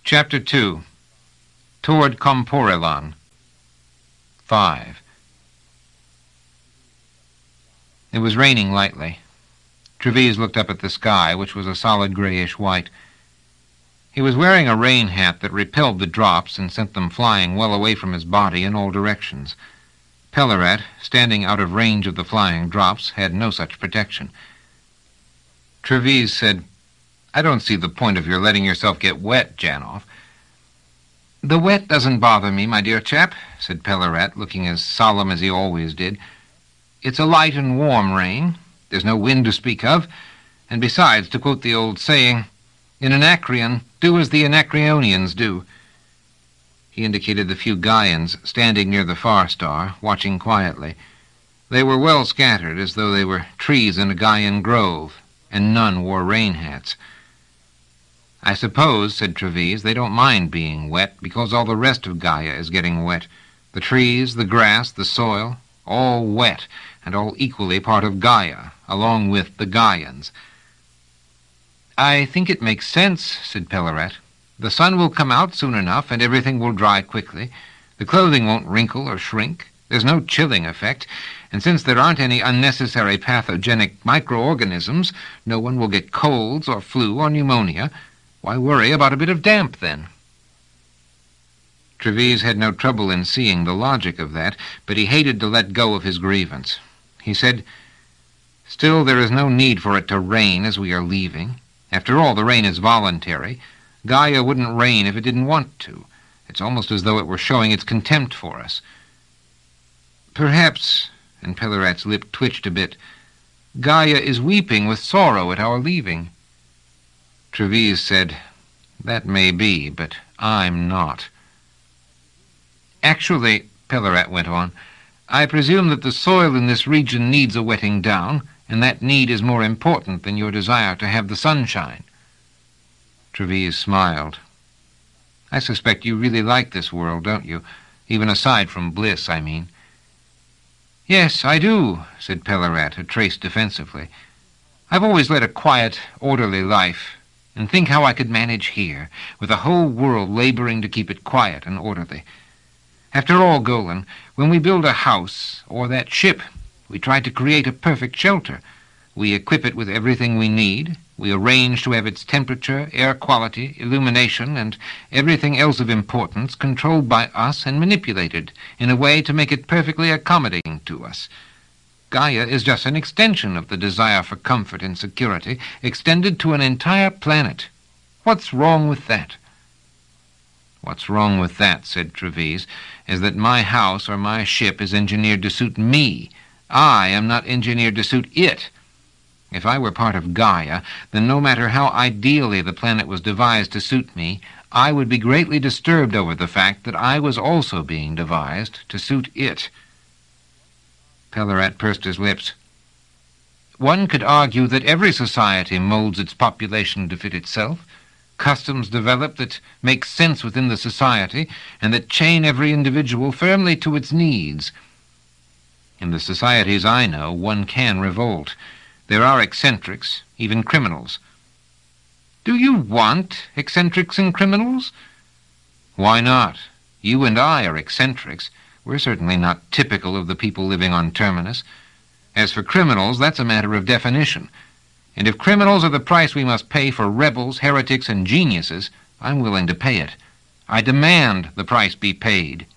Chapter 2. Toward Comporelon. 5. It was raining lightly. Treves looked up at the sky, which was a solid grayish white. He was wearing a rain hat that repelled the drops and sent them flying well away from his body in all directions. Pellarat, standing out of range of the flying drops, had no such protection. Treves said, "I don't see the point of your letting yourself get wet, Janoff." "The wet doesn't bother me, my dear chap," said Pellarat, looking as solemn as he always did. "It's a light and warm rain. There's no wind to speak of. And besides, to quote the old saying, in Anacreon, do as the Anacreonians do." He indicated the few Gaians standing near the far star, watching quietly. They were well scattered, as though they were trees in a Gaian grove, and none wore rain hats. "I suppose," said Treves, "they don't mind being wet, because all the rest of Gaia is getting wet. The trees, the grass, the soil, all wet, and all equally part of Gaia, along with the Gaians." "I think it makes sense," said Pellarat. "The sun will come out soon enough, and everything will dry quickly. The clothing won't wrinkle or shrink. There's no chilling effect, and since there aren't any unnecessary pathogenic microorganisms, no one will get colds or flu or pneumonia. Why worry about a bit of damp, then?" Treves had no trouble in seeing the logic of that, but he hated to let go of his grievance. He said, "Still, there is no need for it to rain as we are leaving. After all, the rain is voluntary. Gaia wouldn't rain if it didn't want to. It's almost as though it were showing its contempt for us." "Perhaps," and Pellarat's lip twitched a bit, "Gaia is weeping with sorrow at our leaving." Treves said, "That may be, but I'm not." "Actually," Pellarat went on, "I presume that the soil in this region needs a wetting down, and that need is more important than your desire to have the sunshine." Treves smiled. "I suspect you really like this world, don't you? Even aside from bliss, I mean." "Yes, I do," said Pellarat, a trace defensively. "I've always led a quiet, orderly life, and think how I could manage here, with the whole world laboring to keep it quiet and orderly. After all, Golan, when we build a house, or that ship, we try to create a perfect shelter. We equip it with everything we need. We arrange to have its temperature, air quality, illumination, and everything else of importance controlled by us and manipulated in a way to make it perfectly accommodating to us. Gaia is just an extension of the desire for comfort and security, extended to an entire planet. What's wrong with that?" "What's wrong with that," said Treves, "is that my house or my ship is engineered to suit me. I am not engineered to suit it. If I were part of Gaia, then no matter how ideally the planet was devised to suit me, I would be greatly disturbed over the fact that I was also being devised to suit it." Pellarat pursed his lips. "One could argue that every society molds its population to fit itself. Customs develop that make sense within the society, and that chain every individual firmly to its needs. In the societies I know, one can revolt. There are eccentrics, even criminals." "Do you want eccentrics and criminals?" "Why not? You and I are eccentrics. We're certainly not typical of the people living on Terminus. As for criminals, that's a matter of definition. And if criminals are the price we must pay for rebels, heretics, and geniuses, I'm willing to pay it. I demand the price be paid."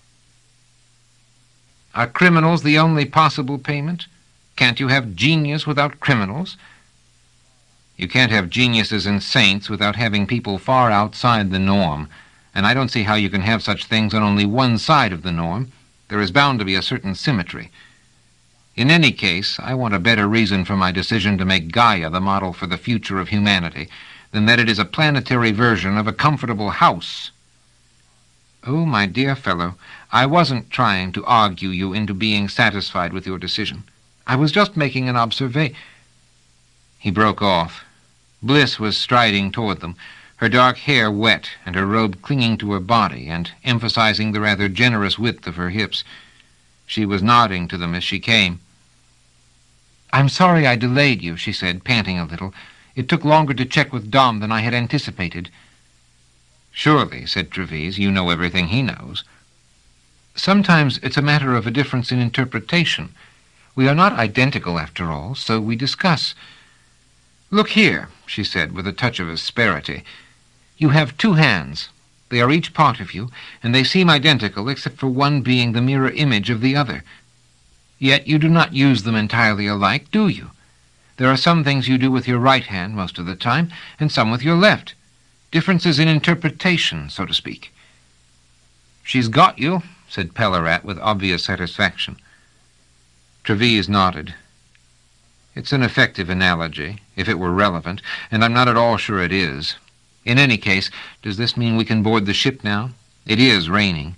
"Are criminals the only possible payment? Can't you have genius without criminals?" "You can't have geniuses and saints without having people far outside the norm, and I don't see how you can have such things on only one side of the norm. There is bound to be a certain symmetry. In any case, I want a better reason for my decision to make Gaia the model for the future of humanity than that it is a planetary version of a comfortable house." "Oh, my dear fellow, I wasn't trying to argue you into being satisfied with your decision. I was just making an observation." He broke off. Bliss was striding toward them, her dark hair wet and her robe clinging to her body and emphasizing the rather generous width of her hips. She was nodding to them as she came. "I'm sorry I delayed you," she said, panting a little. "It took longer to check with Dom than I had anticipated." "Surely," said Treves, "you know everything he knows." "Sometimes it's a matter of a difference in interpretation. We are not identical, after all, so we discuss." "Look here," she said, with a touch of asperity. "You have 2 hands. They are each part of you, and they seem identical except for one being the mirror image of the other. Yet you do not use them entirely alike, do you? There are some things you do with your right hand most of the time, and some with your left. Differences in interpretation, so to speak." "She's got you," said Pellarat with obvious satisfaction. Treves nodded. "It's an effective analogy, if it were relevant, and I'm not at all sure it is. In any case, does this mean we can board the ship now? It is raining."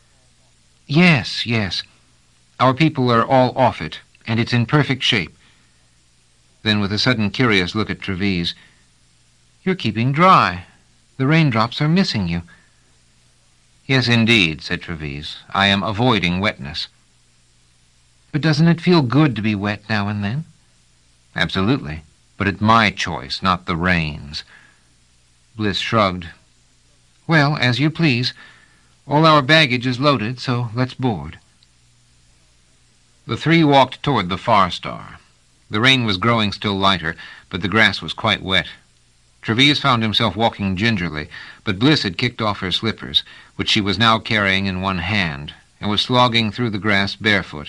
Yes. Our people are all off it, and it's in perfect shape." Then, with a sudden curious look at Treves, "You're keeping dry. The raindrops are missing you." "Yes, indeed," said Treves. "I am avoiding wetness." "But doesn't it feel good to be wet now and then?" "Absolutely. But it's my choice, not the rain's." Bliss shrugged. "Well, as you please. All our baggage is loaded, so let's board." The 3 walked toward the Far Star. The rain was growing still lighter, but the grass was quite wet. Treves found himself walking gingerly, but Bliss had kicked off her slippers, which she was now carrying in one hand, and was slogging through the grass barefoot.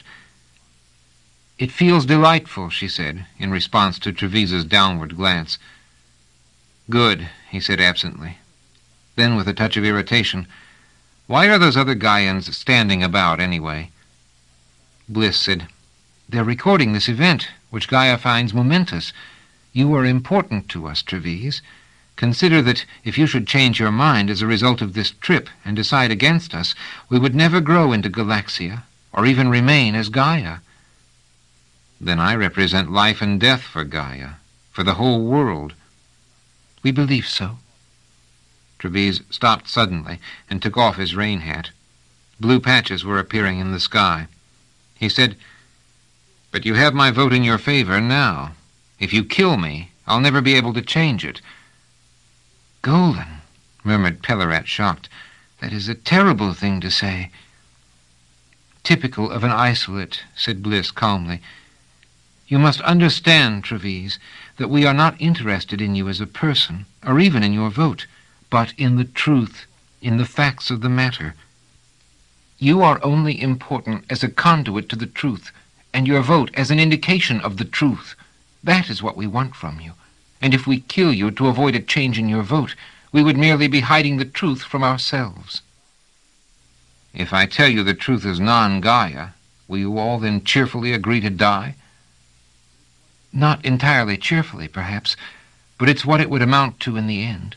"It feels delightful," she said, in response to Treves's downward glance. "Good," he said absently. Then, with a touch of irritation, "Why are those other Gaians standing about, anyway?" Bliss said, "They're recording this event, which Gaia finds momentous. You are important to us, Treves. Consider that if you should change your mind as a result of this trip and decide against us, we would never grow into Galaxia, or even remain as Gaia." "Then I represent life and death for Gaia, for the whole world." "We believe so." Treves stopped suddenly and took off his rain hat. Blue patches were appearing in the sky. He said, "But you have my vote in your favor now. If you kill me, I'll never be able to change it." "Golan," murmured Pellarat, shocked. "That is a terrible thing to say." "Typical of an isolate," said Bliss calmly. "You must understand, Treves, that we are not interested in you as a person, or even in your vote, but in the truth, in the facts of the matter. You are only important as a conduit to the truth, and your vote as an indication of the truth. That is what we want from you. And if we kill you to avoid a change in your vote, we would merely be hiding the truth from ourselves." "If I tell you the truth is non-Gaia, will you all then cheerfully agree to die?" "Not entirely cheerfully, perhaps, but it's what it would amount to in the end."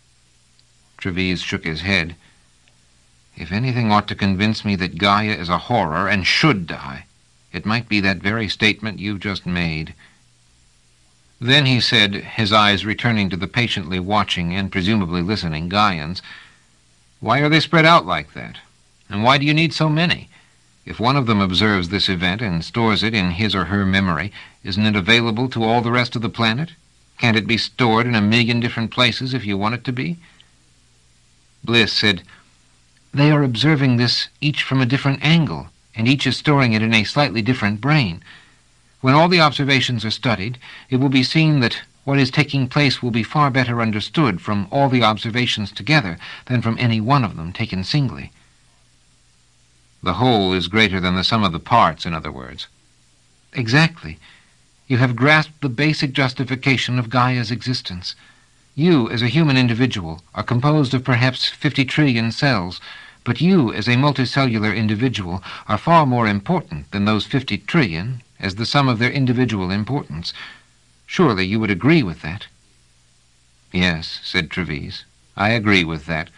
Treves shook his head. "If anything ought to convince me that Gaia is a horror and should die, it might be that very statement you've just made." Then he said, his eyes returning to the patiently watching and presumably listening Gaians, "Why are they spread out like that? And why do you need so many? If one of them observes this event and stores it in his or her memory, isn't it available to all the rest of the planet? Can't it be stored in 1,000,000 different places if you want it to be?" Bliss said, "They are observing this each from a different angle, and each is storing it in a slightly different brain. When all the observations are studied, it will be seen that what is taking place will be far better understood from all the observations together than from any one of them taken singly." "The whole is greater than the sum of the parts, in other words." "Exactly. You have grasped the basic justification of Gaia's existence. You, as a human individual, are composed of perhaps 50 trillion cells, but you, as a multicellular individual, are far more important than those 50 trillion as the sum of their individual importance. Surely you would agree with that?" "Yes," said Treves. "I agree with that."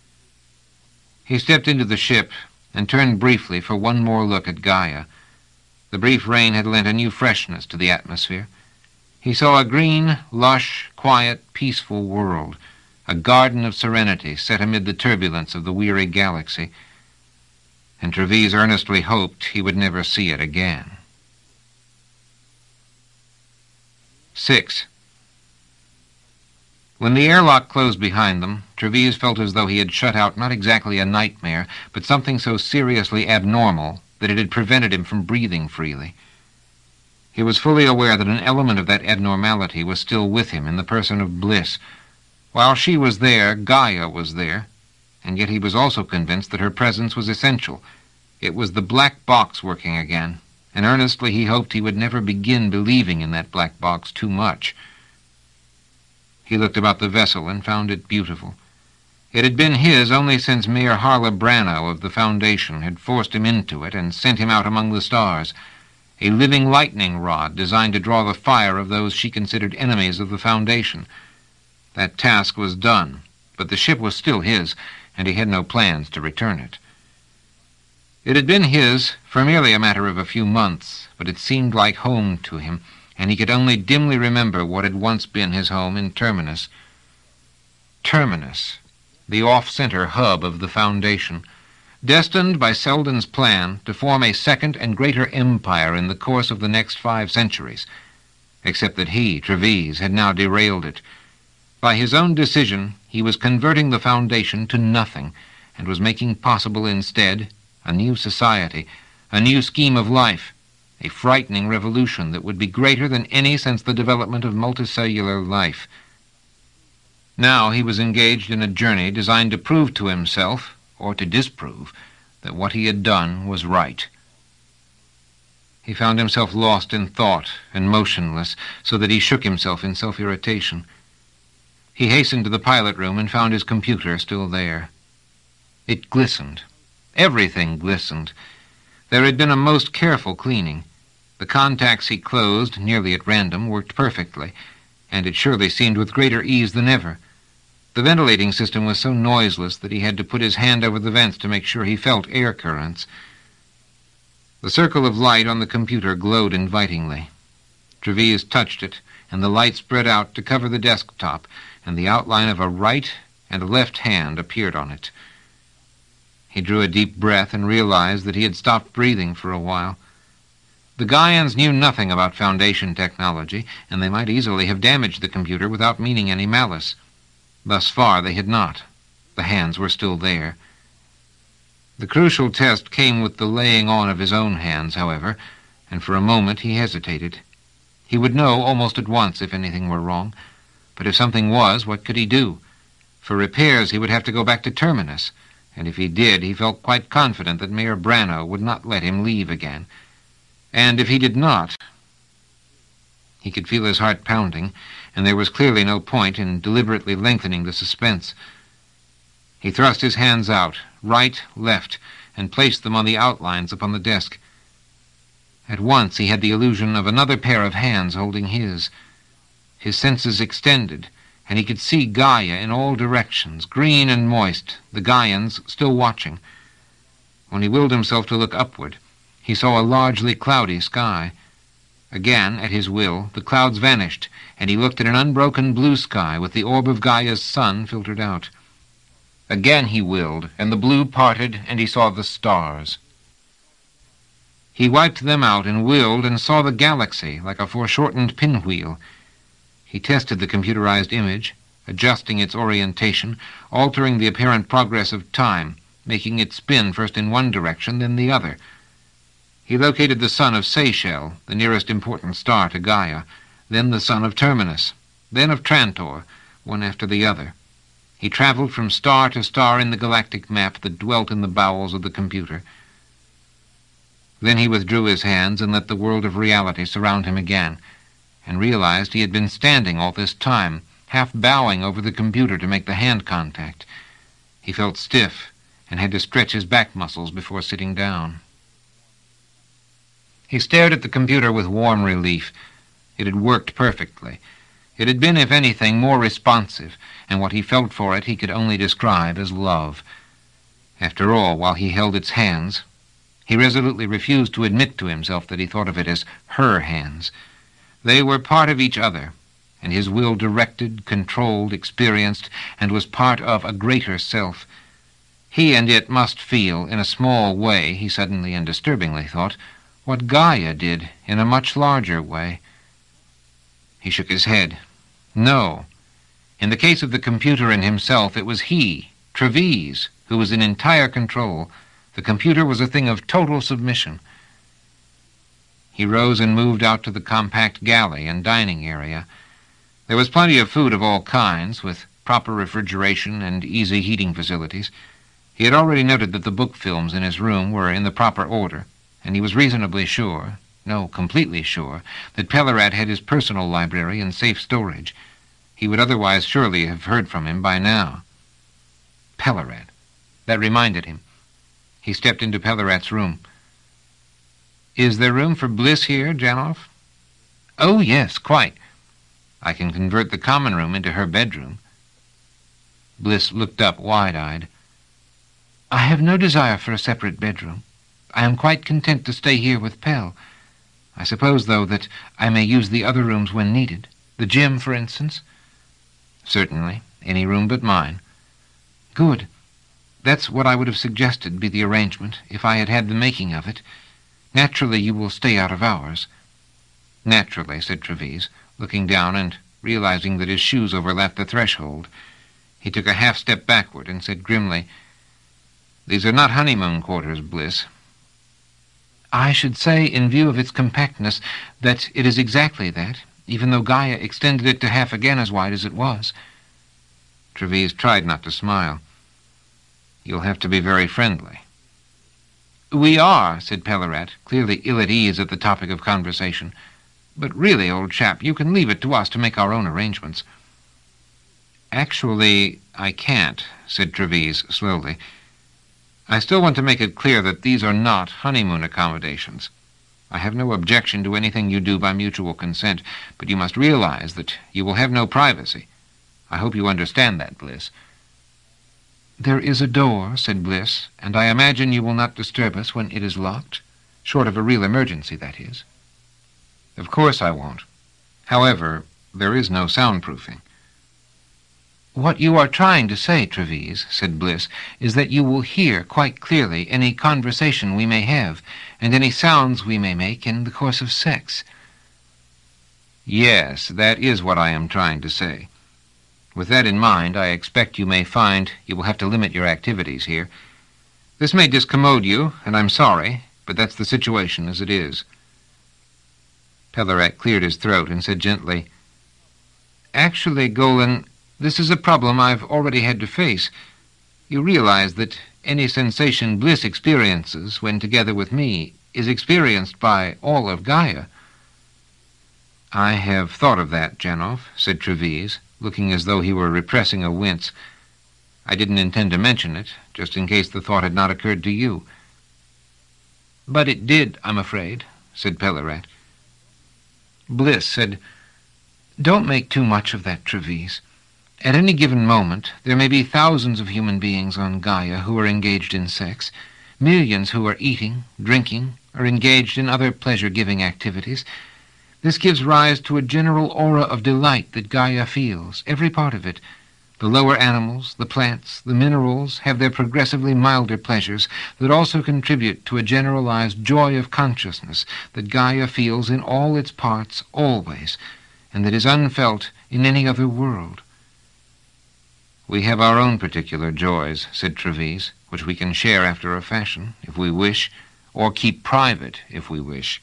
He stepped into the ship and turned briefly for one more look at Gaia. The brief rain had lent a new freshness to the atmosphere. He saw a green, lush, quiet, peaceful world, a garden of serenity set amid the turbulence of the weary galaxy, and Treves earnestly hoped he would never see it again. 6. When the airlock closed behind them, Treves felt as though he had shut out not exactly a nightmare, but something so seriously abnormal that it had prevented him from breathing freely. He was fully aware that an element of that abnormality was still with him in the person of Bliss. While she was there, Gaia was there, and yet he was also convinced that her presence was essential. It was the black box working again, and earnestly he hoped he would never begin believing in that black box too much. He looked about the vessel and found it beautiful. It had been his only since Mayor Harla Brano of the Foundation had forced him into it and sent him out among the stars, a living lightning rod designed to draw the fire of those she considered enemies of the Foundation. That task was done, but the ship was still his, and he had no plans to return it. It had been his for merely a matter of a few months, but it seemed like home to him, and he could only dimly remember what had once been his home in Terminus. Terminus, the off-center hub of the Foundation, destined by Selden's plan to form a second and greater empire in the course of the next 5 centuries, except that he, Treves, had now derailed it. By his own decision, he was converting the Foundation to nothing, and was making possible instead a new society, a new scheme of life, a frightening revolution that would be greater than any since the development of multicellular life. Now he was engaged in a journey designed to prove to himself, or to disprove, that what he had done was right. He found himself lost in thought and motionless, so that he shook himself in self-irritation. He hastened to the pilot room and found his computer still there. It glistened. Everything glistened. There had been a most careful cleaning. The contacts he closed, nearly at random, worked perfectly, and it surely seemed with greater ease than ever. The ventilating system was so noiseless that he had to put his hand over the vents to make sure he felt air currents. The circle of light on the computer glowed invitingly. Treves touched it, and the light spread out to cover the desktop, and the outline of a right and a left hand appeared on it. He drew a deep breath and realized that he had stopped breathing for a while. The Gaians knew nothing about Foundation technology, and they might easily have damaged the computer without meaning any malice. Thus far they had not. The hands were still there. The crucial test came with the laying on of his own hands, however, and for a moment he hesitated. He would know almost at once if anything were wrong, but if something was, what could he do? For repairs he would have to go back to Terminus, and if he did, he felt quite confident that Mayor Brano would not let him leave again. And if he did not, he could feel his heart pounding, and there was clearly no point in deliberately lengthening the suspense. He thrust his hands out, right, left, and placed them on the outlines upon the desk. At once he had the illusion of another pair of hands holding his. His senses extended, and he could see Gaia in all directions, green and moist, the Gaians still watching. When he willed himself to look upward, he saw a largely cloudy sky. Again, at his will, the clouds vanished, and he looked at an unbroken blue sky with the orb of Gaia's sun filtered out. Again he willed, and the blue parted, and he saw the stars. He wiped them out and willed and saw the galaxy like a foreshortened pinwheel. He tested the computerized image, adjusting its orientation, altering the apparent progress of time, making it spin first in one direction, then the other. He located the sun of Seychelles, the nearest important star to Gaia, then the sun of Terminus, then of Trantor, one after the other. He traveled from star to star in the galactic map that dwelt in the bowels of the computer. Then he withdrew his hands and let the world of reality surround him again, and realized he had been standing all this time, half bowing over the computer to make the hand contact. He felt stiff and had to stretch his back muscles before sitting down. He stared at the computer with warm relief. It had worked perfectly. It had been, if anything, more responsive, and what he felt for it he could only describe as love. After all, while he held its hands, he resolutely refused to admit to himself that he thought of it as her hands. They were part of each other, and his will directed, controlled, experienced, and was part of a greater self. He and it must feel, in a small way, he suddenly and disturbingly thought, what Gaia did in a much larger way. He shook his head. No. In the case of the computer and himself, it was he, Trevise, who was in entire control. The computer was a thing of total submission. He rose and moved out to the compact galley and dining area. There was plenty of food of all kinds, with proper refrigeration and easy heating facilities. He had already noted that the book films in his room were in the proper order, and he was reasonably sure, no, completely sure, that Pellerat had his personal library in safe storage. He would otherwise surely have heard from him by now. Pellerat. That reminded him. He stepped into Pellerat's room. "Is there room for Bliss here, Janoff?" "Oh, yes, quite. I can convert the common room into her bedroom." Bliss looked up wide-eyed. "I have no desire for a separate bedroom. I am quite content to stay here with Pell. I suppose, though, that I may use the other rooms when needed. The gym, for instance." "Certainly. Any room but mine." "Good. That's what I would have suggested be the arrangement, if I had had the making of it. Naturally, you will stay out of hours." "Naturally," said Trevise, looking down and realizing that his shoes overlapped the threshold. He took a half-step backward and said grimly, "These are not honeymoon quarters, Bliss." "I should say, in view of its compactness, that it is exactly that, even though Gaia extended it to half again as wide as it was." Trevise tried not to smile. "You'll have to be very friendly." "We are," said Pellerat, clearly ill at ease at the topic of conversation. "But really, old chap, you can leave it to us to make our own arrangements." "Actually, I can't," said Trevise slowly. "I still want to make it clear that these are not honeymoon accommodations. I have no objection to anything you do by mutual consent, but you must realize that you will have no privacy. I hope you understand that, Bliss." "There is a door," said Bliss, "and I imagine you will not disturb us when it is locked, short of a real emergency, that is." "Of course I won't. However, there is no soundproofing." "What you are trying to say, Trevise," said Bliss, "is that you will hear quite clearly any conversation we may have, and any sounds we may make in the course of sex." "Yes, that is what I am trying to say. With that in mind, I expect you may find you will have to limit your activities here. This may discommode you, and I'm sorry, but that's the situation as it is." Pellerat cleared his throat and said gently, "Actually, Golan, this is a problem I've already had to face. You realize that any sensation Bliss experiences when together with me is experienced by all of Gaia." "I have thought of that, Janoff," said Trevise, looking as though he were repressing a wince. "I didn't intend to mention it, just in case the thought had not occurred to you." "But it did, I'm afraid," said Pellerat. Bliss said, "Don't make too much of that, Trevise. At any given moment, there may be thousands of human beings on Gaia who are engaged in sex, millions who are eating, drinking, or engaged in other pleasure-giving activities. This gives rise to a general aura of delight that Gaia feels, every part of it. The lower animals, the plants, the minerals have their progressively milder pleasures that also contribute to a generalized joy of consciousness that Gaia feels in all its parts always, and that is unfelt in any other world." "We have our own particular joys," said Trevise, "which we can share after a fashion, if we wish, or keep private, if we wish."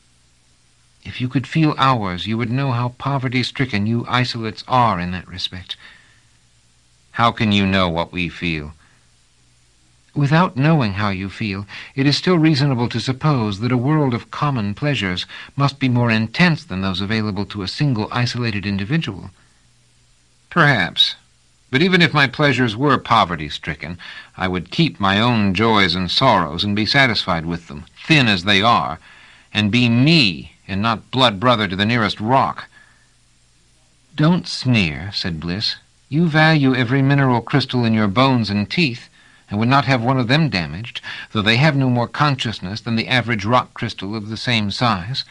"If you could feel ours, you would know how poverty-stricken you isolates are in that respect." "How can you know what we feel?" "Without knowing how you feel, it is still reasonable to suppose that a world of common pleasures must be more intense than those available to a single isolated individual." "Perhaps. But even if my pleasures were poverty-stricken, I would keep my own joys and sorrows and be satisfied with them, thin as they are, and be me and not blood brother to the nearest rock." "Don't sneer," said Bliss. "You value every mineral crystal in your bones and teeth, and would not have one of them damaged, though they have no more consciousness than the average rock crystal of the same size."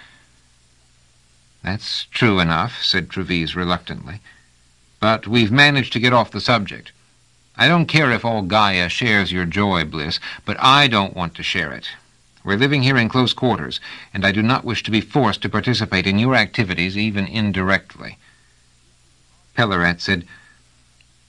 "That's true enough," said Trevise reluctantly. "But we've managed to get off the subject. I don't care if all Gaia shares your joy, Bliss, but I don't want to share it. We're living here in close quarters, and I do not wish to be forced to participate in your activities even indirectly." Pellerat said,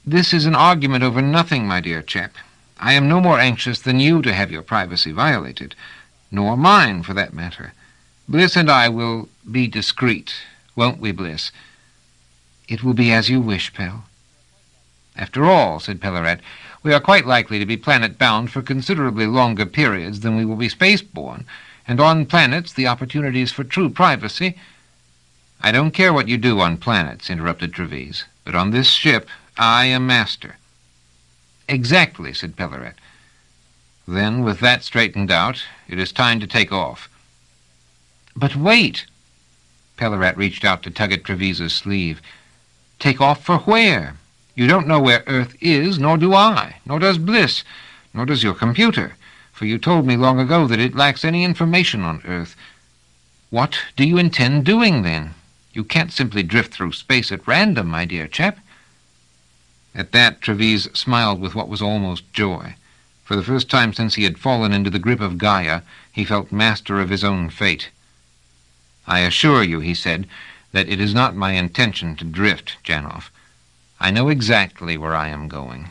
This is an argument over nothing, my dear chap. I am no more anxious than you to have your privacy violated, nor mine, for that matter. Bliss and I will be discreet, won't we, Bliss?" "It will be as you wish, Pell." "After all," said Pellarat, "we are quite likely to be planet-bound for considerably longer periods than we will be space-borne, and on planets the opportunities for true privacy—" "I don't care what you do on planets," interrupted Treves, "but on this ship I am master." "Exactly," said Pellarat. "Then, with that straightened out, it is time to take off." "But wait!" Pellarat reached out to tug at Treves's sleeve. "Take off for where? You don't know where Earth is, nor do I, nor does Bliss, nor does your computer, for you told me long ago that it lacks any information on Earth. What do you intend doing, then? You can't simply drift through space at random, my dear chap." At that, Treves smiled with what was almost joy. For the first time since he had fallen into the grip of Gaia, he felt master of his own fate. "I assure you," he said, "that it is not my intention to drift, Janov. I know exactly where I am going."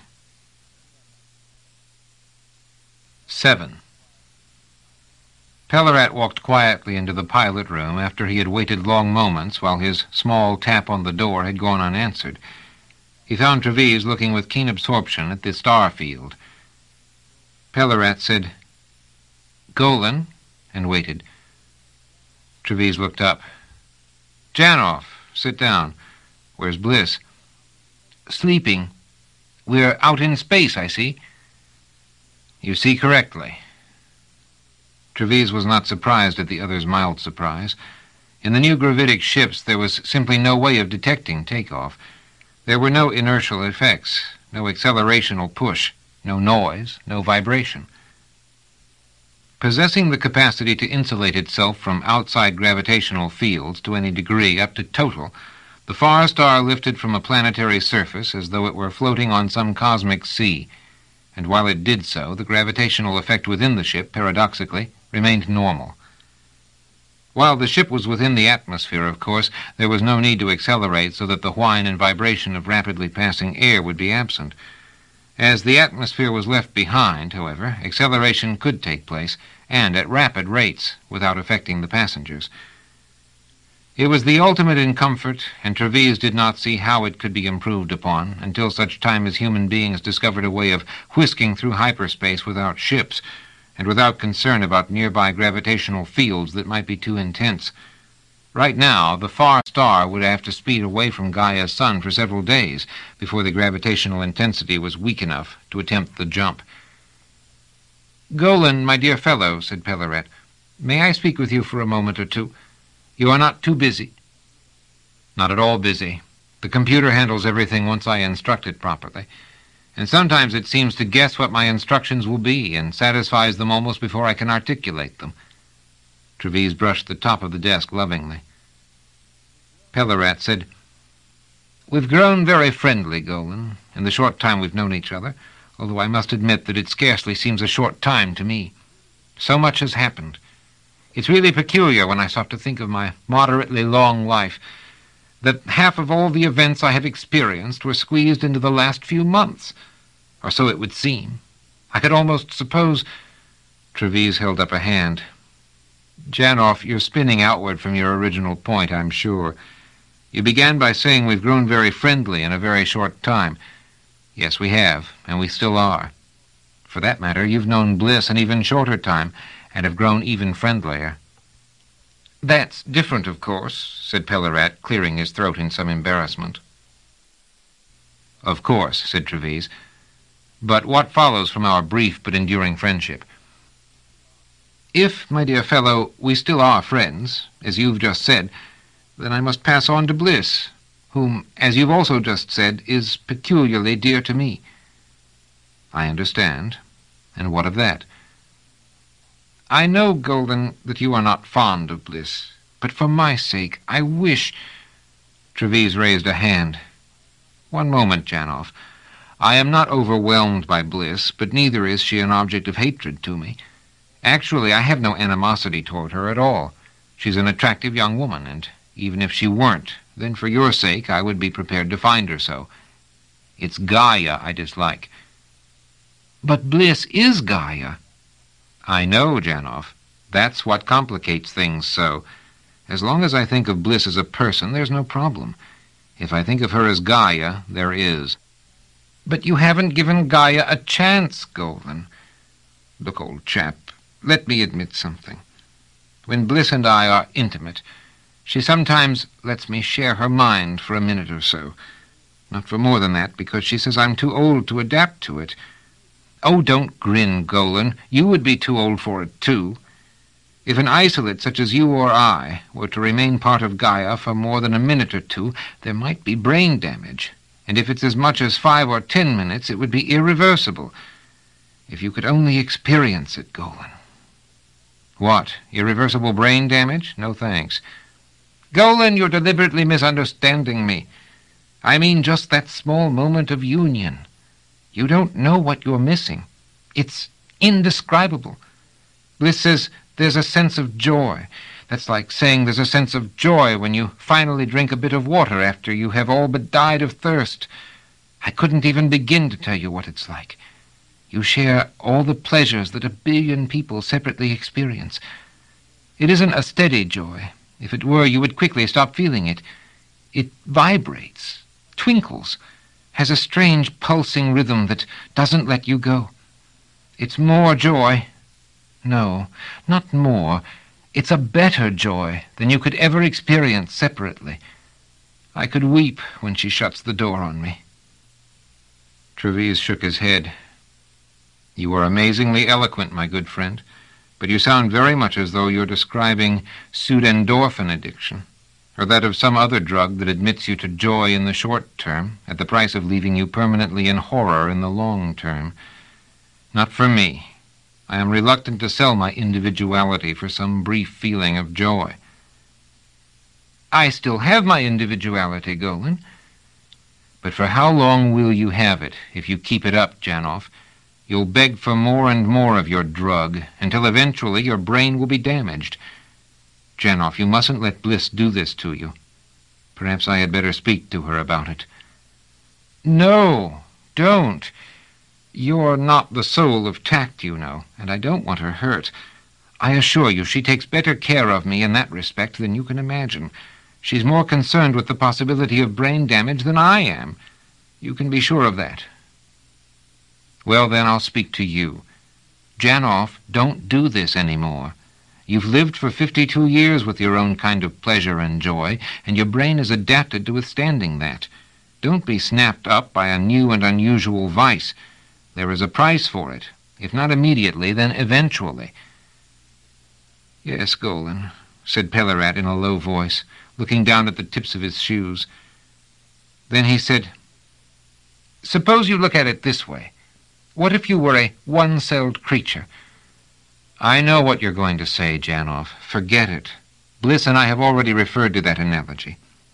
7. Pellarat walked quietly into the pilot room after he had waited long moments while his small tap on the door had gone unanswered. He found Treves looking with keen absorption at the star field. Pellarat said, "Golan," and waited. Treves looked up. "Janov, sit down. Where's Bliss?" "Sleeping. We're out in space, I see." "You see correctly." Treves was not surprised at the other's mild surprise. In the new gravitic ships there was simply no way of detecting takeoff. There were no inertial effects, no accelerational push, no noise, no vibration. Possessing the capacity to insulate itself from outside gravitational fields to any degree up to total, the far star lifted from a planetary surface as though it were floating on some cosmic sea, and while it did so, the gravitational effect within the ship, paradoxically, remained normal. While the ship was within the atmosphere, of course, there was no need to accelerate so that the whine and vibration of rapidly passing air would be absent. As the atmosphere was left behind, however, acceleration could take place, and at rapid rates, without affecting the passengers. It was the ultimate in comfort, and Treves did not see how it could be improved upon until such time as human beings discovered a way of whisking through hyperspace without ships, and without concern about nearby gravitational fields that might be too intense. Right now, the far star would have to speed away from Gaia's sun for several days before the gravitational intensity was weak enough to attempt the jump. "Golan, my dear fellow," said Pellarat, "may I speak with you for a moment or two? You are not too busy?" "Not at all busy. The computer handles everything once I instruct it properly, and sometimes it seems to guess what my instructions will be and satisfies them almost before I can articulate them." Treves brushed the top of the desk lovingly. Pellarat said, "We've grown very friendly, Golan, in the short time we've known each other, although I must admit that it scarcely seems a short time to me. So much has happened. It's really peculiar when I stop to think of my moderately long life, that half of all the events I have experienced were squeezed into the last few months, or so it would seem. I could almost suppose—" Treves held up a hand. "Janov, you're spinning outward from your original point, I'm sure. You began by saying we've grown very friendly in a very short time. Yes, we have, and we still are. For that matter, you've known Bliss an even shorter time, and have grown even friendlier." "That's different, of course," said Pellarat, clearing his throat in some embarrassment. "Of course," said Treves. "But what follows from our brief but enduring friendship?" "If, my dear fellow, we still are friends, as you've just said, then I must pass on to Bliss, whom, as you've also just said, is peculiarly dear to me." "I understand. And what of that?" "I know, Golan, that you are not fond of Bliss, but for my sake, I wish—" Treves raised a hand. "One moment, Janov. I am not overwhelmed by Bliss, but neither is she an object of hatred to me. Actually, I have no animosity toward her at all. She's an attractive young woman, and even if she weren't, then for your sake I would be prepared to find her so. It's Gaia I dislike. But Bliss is Gaia. I know, Janov. That's what complicates things so. As long as I think of Bliss as a person, there's no problem. If I think of her as Gaia, there is. But you haven't given Gaia a chance, Golan. Look, old chap, let me admit something. When Bliss and I are intimate, she sometimes lets me share her mind for a minute or so. Not for more than that, because she says I'm too old to adapt to it. Oh, don't grin, Golan. You would be too old for it, too. If an isolate such as you or I were to remain part of Gaia for more than a minute or two, there might be brain damage. And if it's as much as 5 or 10 minutes, it would be irreversible. If you could only experience it, Golan. What, irreversible brain damage? No thanks. Golan, you're deliberately misunderstanding me. I mean just that small moment of union. You don't know what you're missing. It's indescribable. Bliss says there's a sense of joy. That's like saying there's a sense of joy when you finally drink a bit of water after you have all but died of thirst. I couldn't even begin to tell you what it's like. You share all the pleasures that 1 billion people separately experience. It isn't a steady joy. If it were, you would quickly stop feeling it. It vibrates, twinkles, has a strange pulsing rhythm that doesn't let you go. It's more joy. No, not more. It's a better joy than you could ever experience separately. I could weep when she shuts the door on me. Treves shook his head. You are amazingly eloquent, my good friend, but you sound very much as though you're describing pseudendorphin addiction, or that of some other drug that admits you to joy in the short term, at the price of leaving you permanently in horror in the long term. Not for me. I am reluctant to sell my individuality for some brief feeling of joy. I still have my individuality, Golan. But for how long will you have it if you keep it up, Janov? You'll beg for more and more of your drug, until eventually your brain will be damaged. Janov, you mustn't let Bliss do this to you. Perhaps I had better speak to her about it. No, don't. You're not the soul of tact, you know, and I don't want her hurt. I assure you she takes better care of me in that respect than you can imagine. She's more concerned with the possibility of brain damage than I am. You can be sure of that. Well, then, I'll speak to you. Janov, don't do this any more. You've lived for 52 years with your own kind of pleasure and joy, and your brain is adapted to withstanding that. Don't be snapped up by a new and unusual vice. There is a price for it. If not immediately, then eventually. Yes, Golan, said Pellarat in a low voice, looking down at the tips of his shoes. Then he said, Suppose you look at it this way. What if you were a one-celled creature? I know what you're going to say, Janov. Forget it. Bliss and I have already referred to that analogy.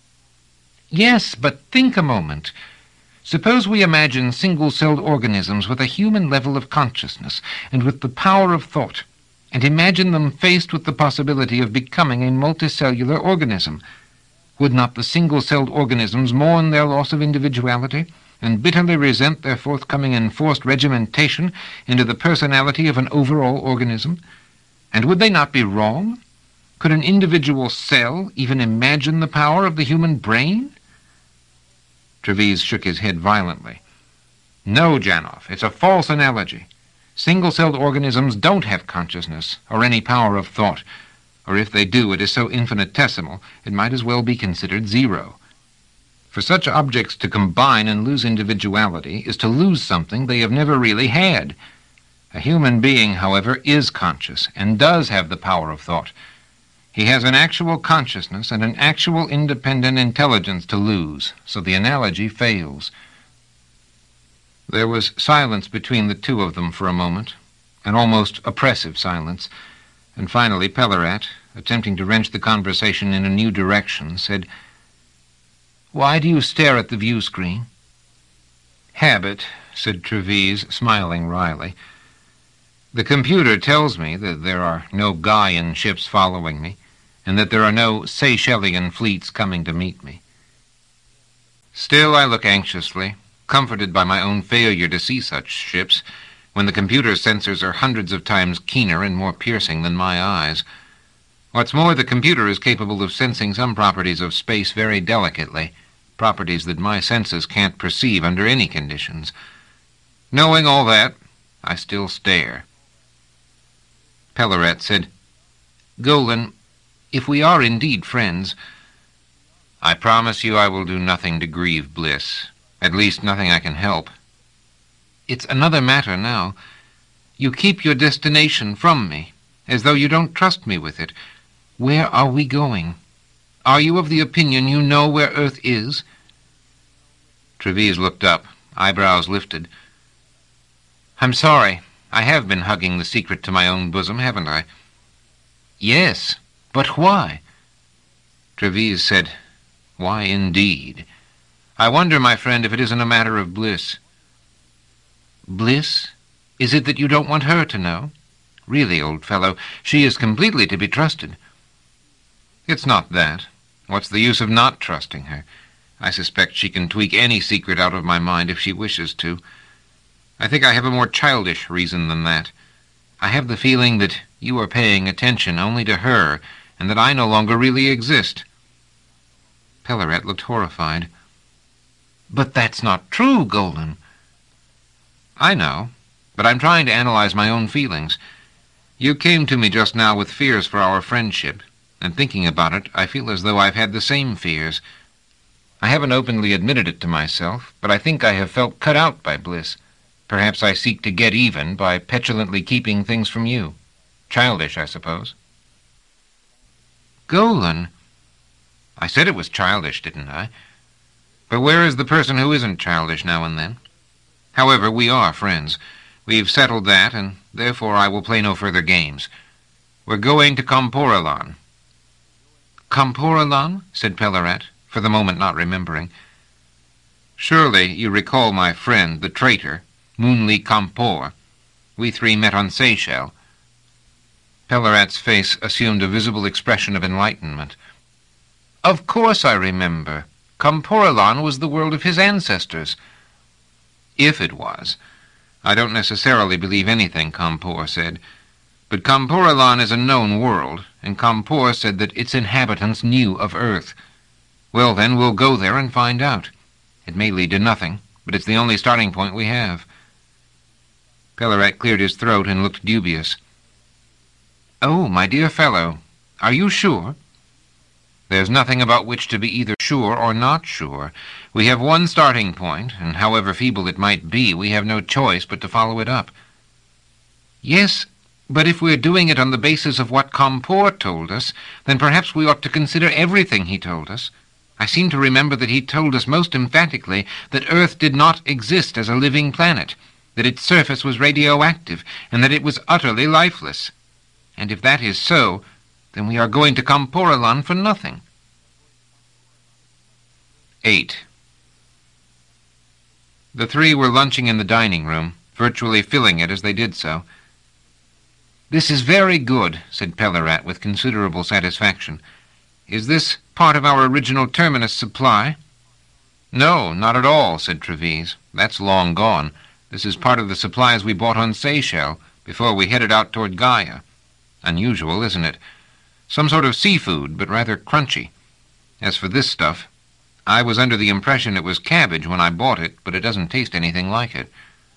Yes, but think a moment. Suppose we imagine single-celled organisms with a human level of consciousness and with the power of thought, and imagine them faced with the possibility of becoming a multicellular organism. Would not the single-celled organisms mourn their loss of individuality and bitterly resent their forthcoming enforced regimentation into the personality of an overall organism? And would they not be wrong? Could an individual cell even imagine the power of the human brain? Treves shook his head violently. No, Janov, it's a false analogy. Single-celled organisms don't have consciousness or any power of thought, or if they do, it is so infinitesimal it might as well be considered zero. For such objects to combine and lose individuality is to lose something they have never really had. A human being, however, is conscious and does have the power of thought. He has an actual consciousness and an actual independent intelligence to lose, so the analogy fails. There was silence between the two of them for a moment, an almost oppressive silence, and finally Pellarat, attempting to wrench the conversation in a new direction, said, "Why do you stare at the view screen?" "Habit," said Treves, smiling wryly. "The computer tells me that there are no Gaian ships following me, and that there are no Seychellian fleets coming to meet me. Still, I look anxiously. comforted by my own failure to see such ships, when the computer's sensors are hundreds of times keener and more piercing than my eyes. What's more, the computer is capable of sensing some properties of space very delicately, properties that my senses can't perceive under any conditions. Knowing all that, I still stare. Pelleret said, "Golan, if we are indeed friends—" "I promise you I will do nothing to grieve Bliss. At least nothing I can help." "It's another matter now. You keep your destination from me, as though you don't trust me with it. Where are we going? Are you of the opinion you know where Earth is?" Trevise looked up, eyebrows lifted. "I'm sorry. I have been hugging the secret to my own bosom, haven't I?" "Yes, but why?" Trevise said, "Why indeed? I wonder, my friend, if it isn't a matter of Bliss." "Bliss? Is it that you don't want her to know? Really, old fellow, she is completely to be trusted." "It's not that. What's the use of not trusting her? I suspect she can tweak any secret out of my mind if she wishes to. I think I have a more childish reason than that. I have the feeling that you are paying attention only to her, and that I no longer really exist." Pelleret looked horrified. "But that's not true, Golan." "I know, but I'm trying to analyze my own feelings. You came to me just now with fears for our friendship, and thinking about it, I feel as though I've had the same fears. I haven't openly admitted it to myself, but I think I have felt cut out by Bliss. Perhaps I seek to get even by petulantly keeping things from you. Childish, I suppose." "Golan!" "I said it was childish, didn't I? But where is the person who isn't childish now and then? However, we are friends. We've settled that, and therefore I will play no further games. We're going to Comporalan." "Comporalan?" said Pelleret, for the moment not remembering. "Surely you recall my friend, the traitor, Moonli Campor. We three met on Seychelles." Pelleret's face assumed a visible expression of enlightenment. "Of course I remember. Comporalan was the world of his ancestors." "If it was. I don't necessarily believe anything Campor said. But Comporalan is a known world, and Campor said that its inhabitants knew of Earth. Well, then, we'll go there and find out. It may lead to nothing, but it's the only starting point we have." Pelleret cleared his throat and looked dubious. "Oh, my dear fellow, are you sure?" "There's nothing about which to be either sure or not sure. We have one starting point, and however feeble it might be, we have no choice but to follow it up." "Yes, but if we're doing it on the basis of what Campor told us, then perhaps we ought to consider everything he told us. I seem to remember that he told us most emphatically that Earth did not exist as a living planet, that its surface was radioactive, and that it was utterly lifeless. And if that is so, then we are going to Comporalan for nothing." 8. The three were lunching in the dining room, virtually filling it as they did so. "This is very good," said Pelleret with considerable satisfaction. "Is this part of our original terminus supply?" "No, not at all," said Trevise. "That's long gone. This is part of the supplies we bought on Seychelles before we headed out toward Gaia. Unusual, isn't it? Some sort of seafood, but rather crunchy. As for this stuff, I was under the impression it was cabbage when I bought it, but it doesn't taste anything like it."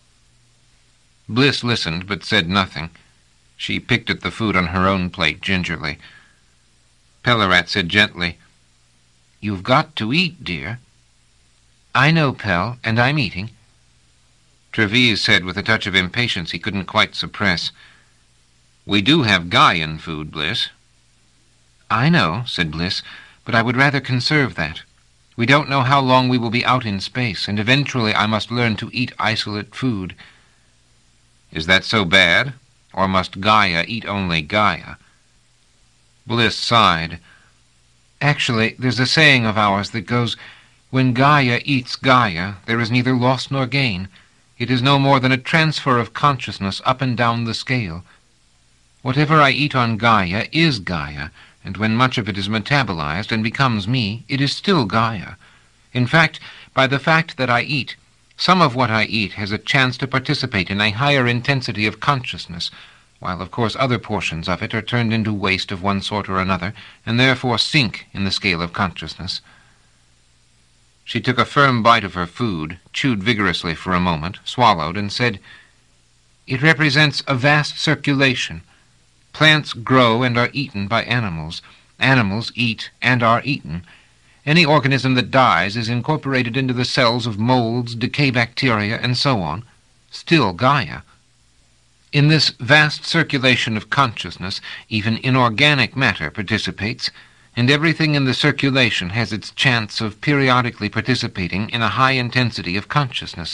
Bliss listened, but said nothing. She picked at the food on her own plate gingerly. Pelleret said gently, "You've got to eat, dear." "I know, Pell, and I'm eating." Trevise said with a touch of impatience he couldn't quite suppress, "We do have Gaian food, Bliss." "I know," said Bliss, "but I would rather conserve that. We don't know how long we will be out in space, and eventually I must learn to eat isolate food." "Is that so bad? Or must Gaia eat only Gaia?" Bliss sighed. "Actually, there's a saying of ours that goes, 'When Gaia eats Gaia, there is neither loss nor gain. It is no more than a transfer of consciousness up and down the scale. Whatever I eat on Gaia is Gaia, and when much of it is metabolized and becomes me, it is still Gaia. In fact, by the fact that I eat, Some of what I eat has a chance to participate in a higher intensity of consciousness, while of course other portions of it are turned into waste of one sort or another, and therefore sink in the scale of consciousness. She took a firm bite of her food, chewed vigorously for a moment, swallowed, and said, "It represents a vast circulation. Plants grow and are eaten by animals. Animals eat and are eaten. Any organism that dies is incorporated into the cells of molds, decay bacteria, and so on. Still Gaia. In this vast circulation of consciousness, even inorganic matter participates, and everything in the circulation has its chance of periodically participating in a high intensity of consciousness."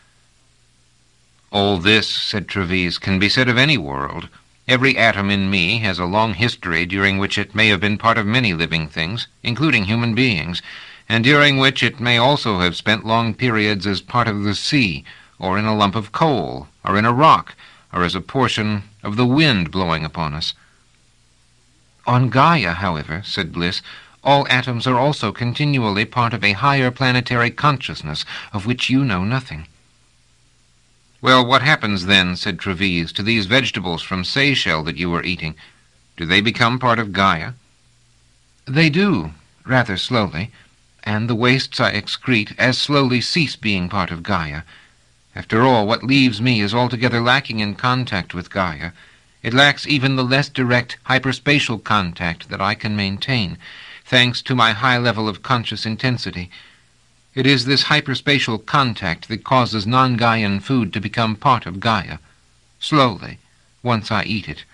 "All this," said Treves, "can be said of any world. Every atom in me has a long history during which it may have been part of many living things, including human beings, and during which it may also have spent long periods as part of the sea, or in a lump of coal, or in a rock, or as a portion of the wind blowing upon us." "On Gaia, however," said Bliss, "all atoms are also continually part of a higher planetary consciousness, of which you know nothing." "Well, what happens then," said Treves, "to these vegetables from Seychelles that you were eating? Do they become part of Gaia?" "They do, rather slowly, and the wastes I excrete as slowly cease being part of Gaia. After all, what leaves me is altogether lacking in contact with Gaia. It lacks even the less direct hyperspatial contact that I can maintain, thanks to my high level of conscious intensity. It is this hyperspatial contact that causes non-Gaian food to become part of Gaia, slowly, once I eat it."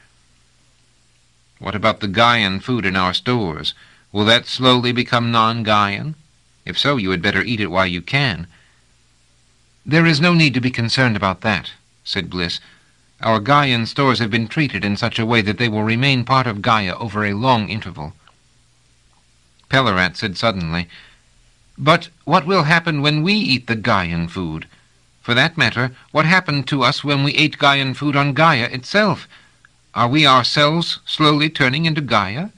"What about the Gaian food in our stores? Will that slowly become non-Gaian? If so, you had better eat it while you can." "There is no need to be concerned about that," said Bliss. "Our Gaian stores have been treated in such a way that they will remain part of Gaia over a long interval." Pellerat said suddenly, "But what will happen when we eat the Gaian food? For that matter, what happened to us when we ate Gaian food on Gaia itself? Are we ourselves slowly turning into Gaia?"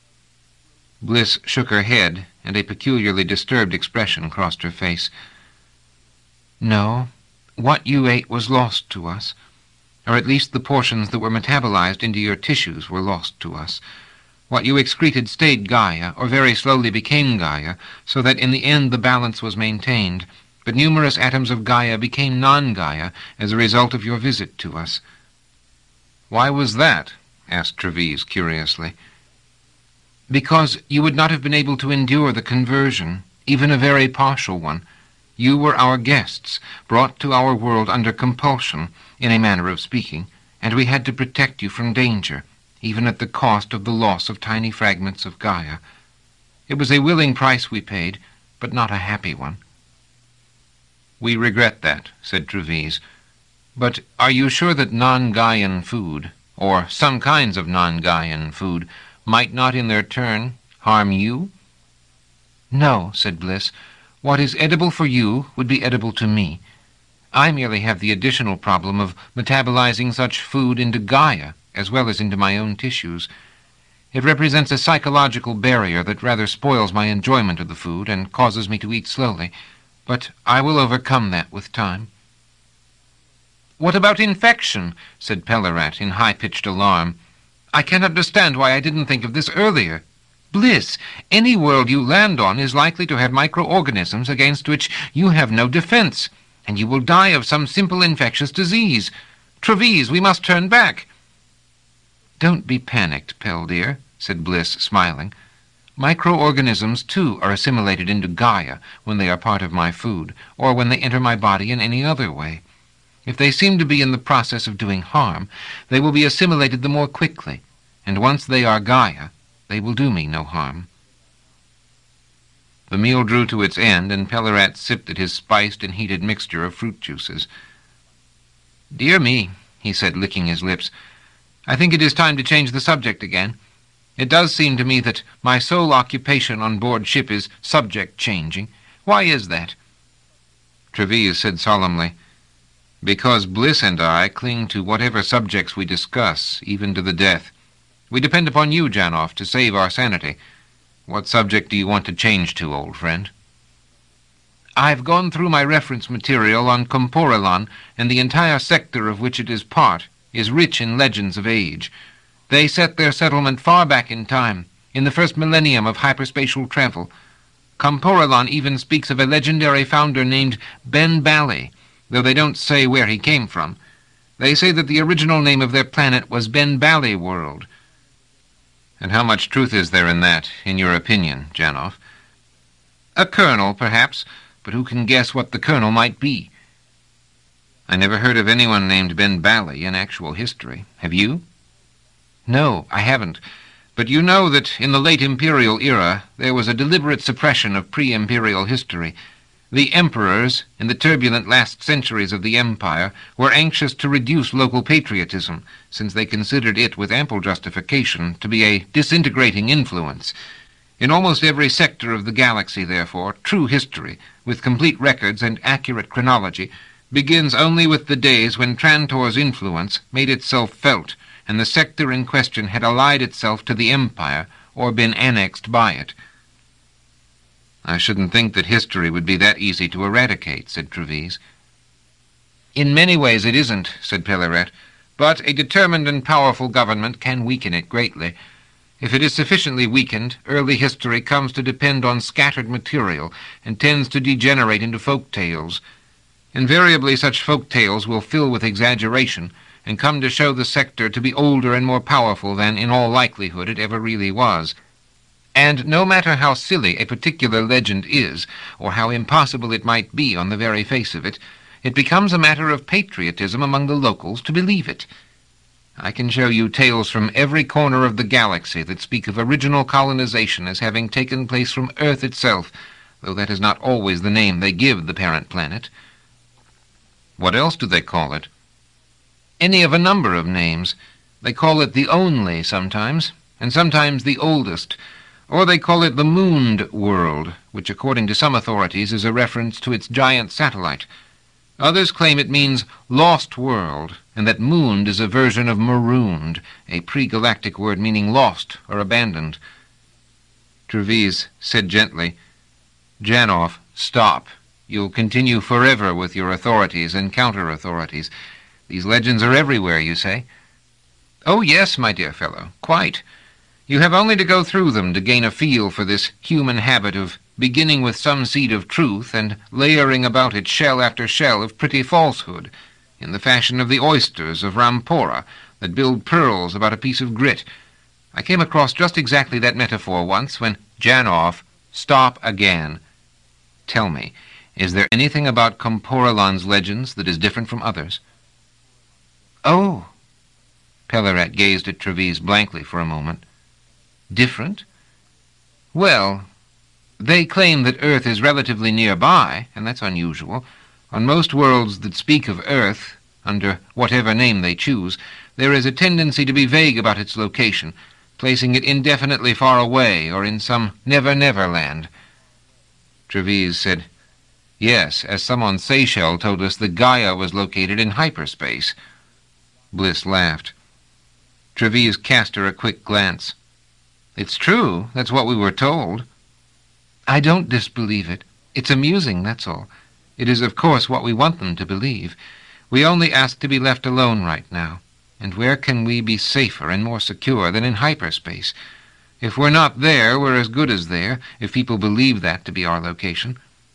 Bliss shook her head, and a peculiarly disturbed expression crossed her face. "No, what you ate was lost to us. Or at least the portions that were metabolized into your tissues were lost to us. What you excreted stayed Gaia, or very slowly became Gaia, so that in the end the balance was maintained, but numerous atoms of Gaia became non-Gaia as a result of your visit to us." "Why was that?" asked Treves curiously. "Because you would not have been able to endure the conversion, even a very partial one. You were our guests, brought to our world under compulsion, in a manner of speaking, and we had to protect you from danger, even at the cost of the loss of tiny fragments of Gaia. It was a willing price we paid, but not a happy one." "We regret that," said Treves. "But are you sure that non-Gaian food, or some kinds of non-Gaian food, might not in their turn harm you?" "No," said Bliss. "What is edible for you would be edible to me. I merely have the additional problem of metabolizing such food into Gaia, as well as into my own tissues. It represents a psychological barrier that rather spoils my enjoyment of the food and causes me to eat slowly, but I will overcome that with time." "What about infection?" said Pellerat in high-pitched alarm. "I can't understand why I didn't think of this earlier. Bliss, any world you land on is likely to have microorganisms against which you have no defense, and you will die of some simple infectious disease. Treves, we must turn back." "Don't be panicked, Pell dear," said Bliss, smiling. "Microorganisms, too, are assimilated into Gaia when they are part of my food, or when they enter my body in any other way. If they seem to be in the process of doing harm, they will be assimilated the more quickly, and once they are Gaia, they will do me no harm." The meal drew to its end, and Pellerat sipped at his spiced and heated mixture of fruit juices. "Dear me," he said, licking his lips, "I think it is time to change the subject again. It does seem to me that my sole occupation on board ship is subject-changing. Why is that?" Treves said solemnly, "Because Bliss and I cling to whatever subjects we discuss, even to the death. We depend upon you, Janoff, to save our sanity. What subject do you want to change to, old friend?" I've gone through my reference material on Comporelon, and the entire sector of which it is part is rich in legends of age. They set their settlement far back in time, in the first millennium of hyperspatial travel. Comporelon even speaks of a legendary founder named Ben Bally, though they don't say where he came from. They say that the original name of their planet was Ben Bally World. And how much truth is there in that, in your opinion, Janov? A kernel, perhaps, but who can guess what the kernel might be? I never heard of anyone named Ben Bally in actual history. Have you? No, I haven't. But you know that in the late imperial era there was a deliberate suppression of pre-imperial history. The emperors, in the turbulent last centuries of the empire, were anxious to reduce local patriotism, since they considered it, with ample justification, to be a disintegrating influence. In almost every sector of the galaxy, therefore, true history, with complete records and accurate chronology, begins only with the days when Trantor's influence made itself felt, and the sector in question had allied itself to the empire, or been annexed by it. I shouldn't think that history would be that easy to eradicate, said Treves. In many ways it isn't, said Pelerat, but a determined and powerful government can weaken it greatly. If it is sufficiently weakened, early history comes to depend on scattered material and tends to degenerate into folk tales. Invariably such folk tales will fill with exaggeration and come to show the sector to be older and more powerful than in all likelihood it ever really was. And no matter how silly a particular legend is, or how impossible it might be on the very face of it, it becomes a matter of patriotism among the locals to believe it. I can show you tales from every corner of the galaxy that speak of original colonization as having taken place from Earth itself, though that is not always the name they give the parent planet. What else do they call it? Any of a number of names. They call it the Only sometimes, and sometimes the Oldest, or they call it the Mooned World, which according to some authorities is a reference to its giant satellite. Others claim it means Lost World, and that mooned is a version of marooned, a pre-galactic word meaning lost or abandoned. Treves said gently, Janov, stop. You'll continue forever with your authorities and counter-authorities. These legends are everywhere, you say? Oh, yes, my dear fellow, quite. You have only to go through them to gain a feel for this human habit of beginning with some seed of truth and layering about it shell after shell of pretty falsehood, in the fashion of the oysters of Rampora that build pearls about a piece of grit. I came across just exactly that metaphor once when Janov, stop again. Tell me, is there anything about Comporelon's legends that is different from others? Oh! Pelerat gazed at Treves blankly for a moment. Different? Well, they claim that Earth is relatively nearby, and that's unusual. On most worlds that speak of Earth, under whatever name they choose, there is a tendency to be vague about its location, placing it indefinitely far away or in some never-never land. Treves said, Yes, as some on Seychelles told us that Gaia was located in hyperspace. Bliss laughed. Treves cast her a quick glance. It's true, that's what we were told. I don't disbelieve it. It's amusing, that's all. It is, of course, what we want them to believe. We only ask to be left alone right now. And where can we be safer and more secure than in hyperspace? If we're not there, we're as good as there, if people believe that to be our location.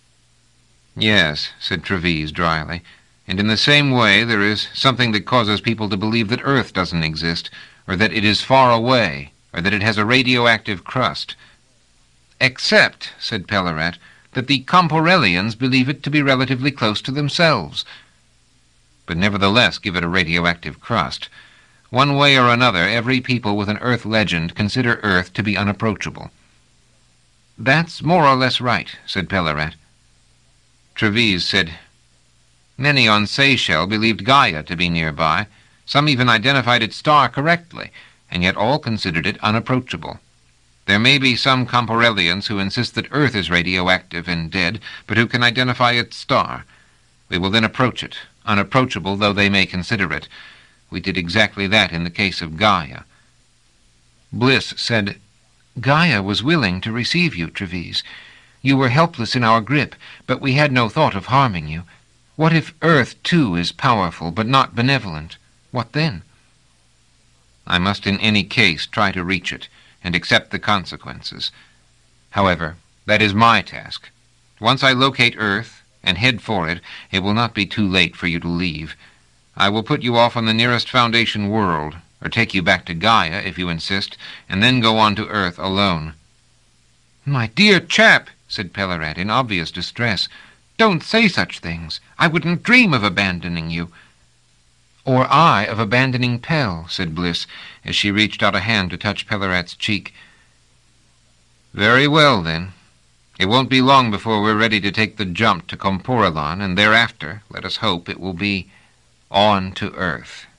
Yes, said Treves dryly, and in the same way there is something that causes people to believe that Earth doesn't exist, or that it is far away, or that it has a radioactive crust. Except, said Pelerat, that the Comporelians believe it to be relatively close to themselves. But nevertheless give it a radioactive crust. One way or another, every people with an Earth legend consider Earth to be unapproachable. That's more or less right, said Pelerat. Treves said, Many on Seychelles believed Gaia to be nearby. Some even identified its star correctly, and yet all considered it unapproachable. There may be some Comporelians who insist that Earth is radioactive and dead, but who can identify its star. We will then approach it, unapproachable though they may consider it. We did exactly that in the case of Gaia. Bliss said, Gaia was willing to receive you, Treves. You were helpless in our grip, but we had no thought of harming you. What if Earth, too, is powerful, but not benevolent? What then? I must in any case try to reach it, and accept the consequences. However, that is my task. Once I locate Earth and head for it, it will not be too late for you to leave. I will put you off on the nearest Foundation world, or take you back to Gaia, if you insist, and then go on to Earth alone. My dear chap, said Pellarat in obvious distress, don't say such things. I wouldn't dream of abandoning you. Or I of abandoning Pell, said Bliss, as she reached out a hand to touch Pellarat's cheek. Very well, then. It won't be long before we're ready to take the jump to Comporalon, and thereafter, let us hope, it will be on to Earth.